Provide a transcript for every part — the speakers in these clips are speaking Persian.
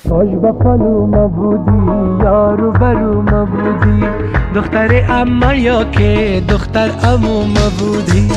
کاش با پلو بودی یارو برو بودی، دختر اما یا که دختر عمو بودی.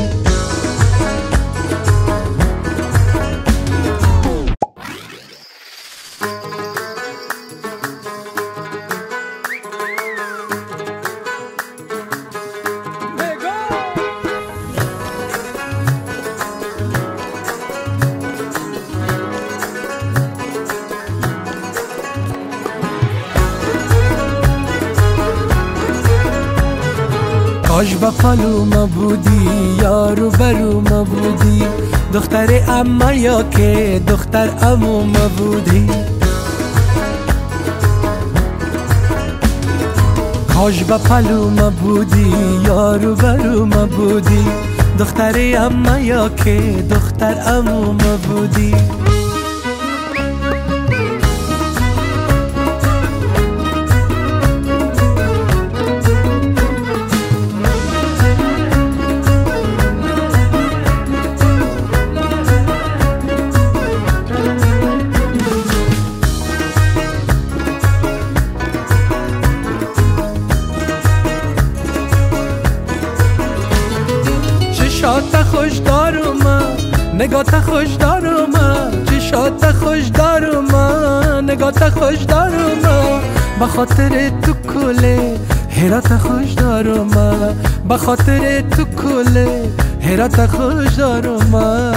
کاش با پلو بودی یارو برو بودی، دختر اما یا که دختر عمو بودی. کاش با پلو بودی یارو برو بودی، دختر اما یا که دختر عمو بودی. چشات خوش دارم، نگات خوش دارم، چشات خوش دارم، نگات خوش دارم، بخاطر تو کله هرات خوش دارم، بخاطر تو کله هرات خوش دارم.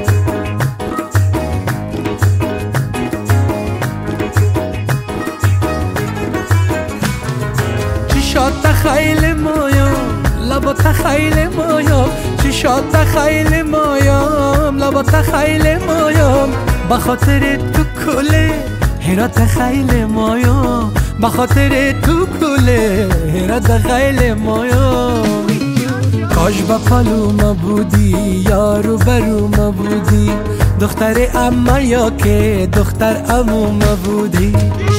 چشات خیلی مایم، لبات خیلی مایم، چشات خیلی مایم، لبات خیلی مایم، بخاطر تو کله هرات خیلی مایم، بخاطر تو کله هرات خیلی مایم. کاش با پلو بودی یارو برو بودی، دختر اما یا که دختر عمو بودی.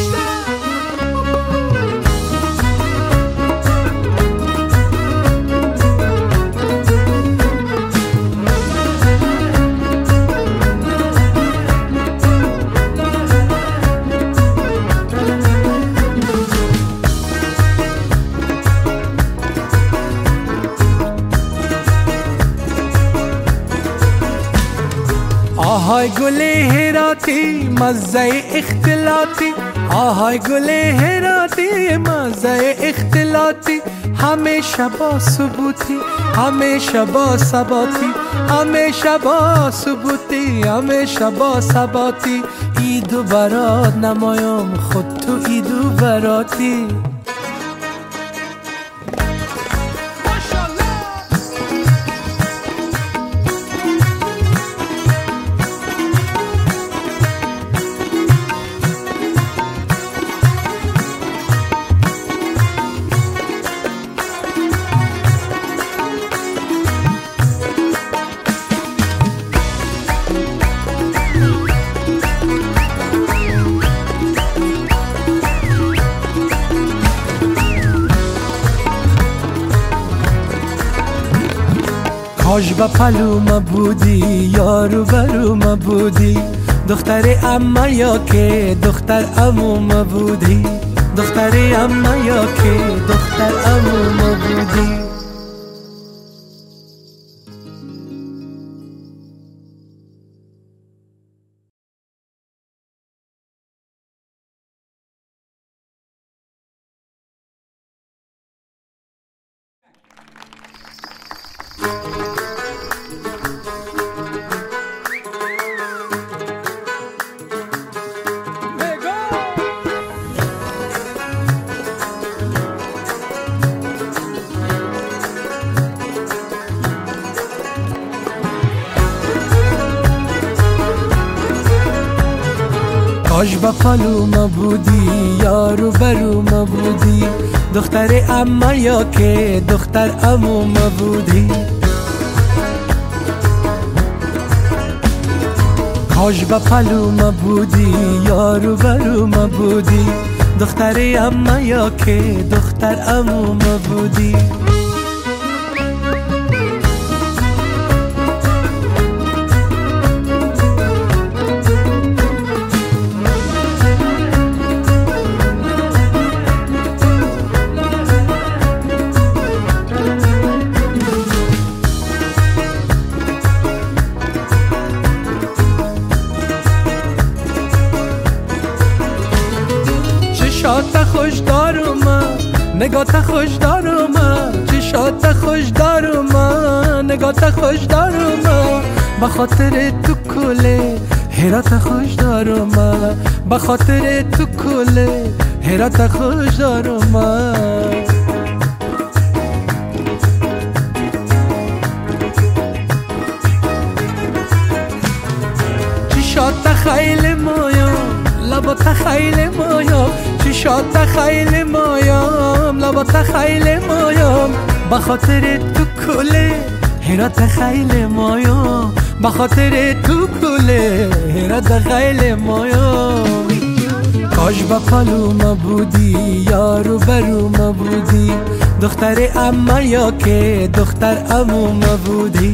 آهای گل هراتی مزه اختلاطی، آهای گل هراتی مزه اختلاطی، همیشه با ثبوتی، همیشه با ثباتی، همیشه با ثبوتی، همیشه با ثباتی. ایدو برات نمایم خود تو ایدو براتی. کاش با پلو بودی یارو برو بودی، دختر اما یا که دختر عمو بودی، دختر اما یا که دختر عمو بودی. کاش با پلو بودی یارو برو بودی، دختر اما یا که دختر عمو بودی. کاش با پلو بودی یارو برو بودی، دختر اما یا که دختر عمو بودی. نگات خوش دارم چشات خوش دارم نگات خوش دارم بخاطر تو کله هرات خوش دارم بخاطر تو کله هرات خوش دارم چشات خیلی مایم لبات خیلی مایم چشات خیلی مایم لبات خیلی مایم بخاطر تو کله هرات خیلی مایم بخاطر تو کله هرات خیلی مایم کاش با پالوم بودی یارو بروم بودی دختر اما یا که دختر عموم بودی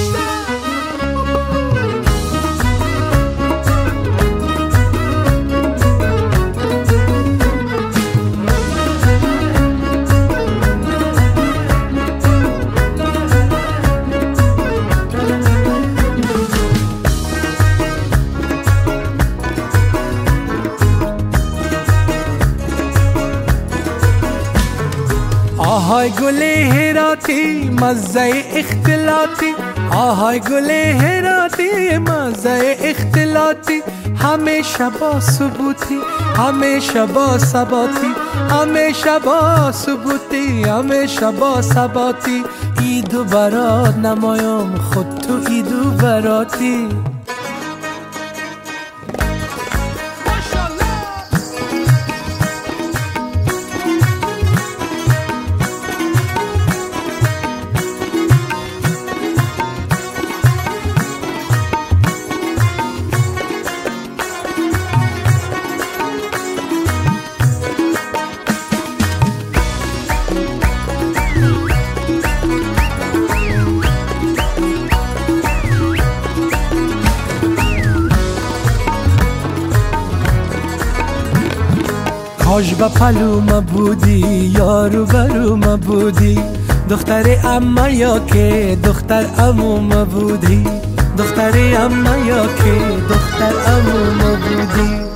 آهای گل هراتی مزه اختلاطی آهای گل هراتی مزه اختلاطی همیشه با ثبوتی همیشه با ثباتی همیشه با ثبوتی همیشه با ثباتی ایدو برات نمایم خود تو ایدو براتی کاش با پلوم بودی یارو بروم بودی دختر اما یا که دختر عموم بودی دختر اما یا که دختر عموم بودی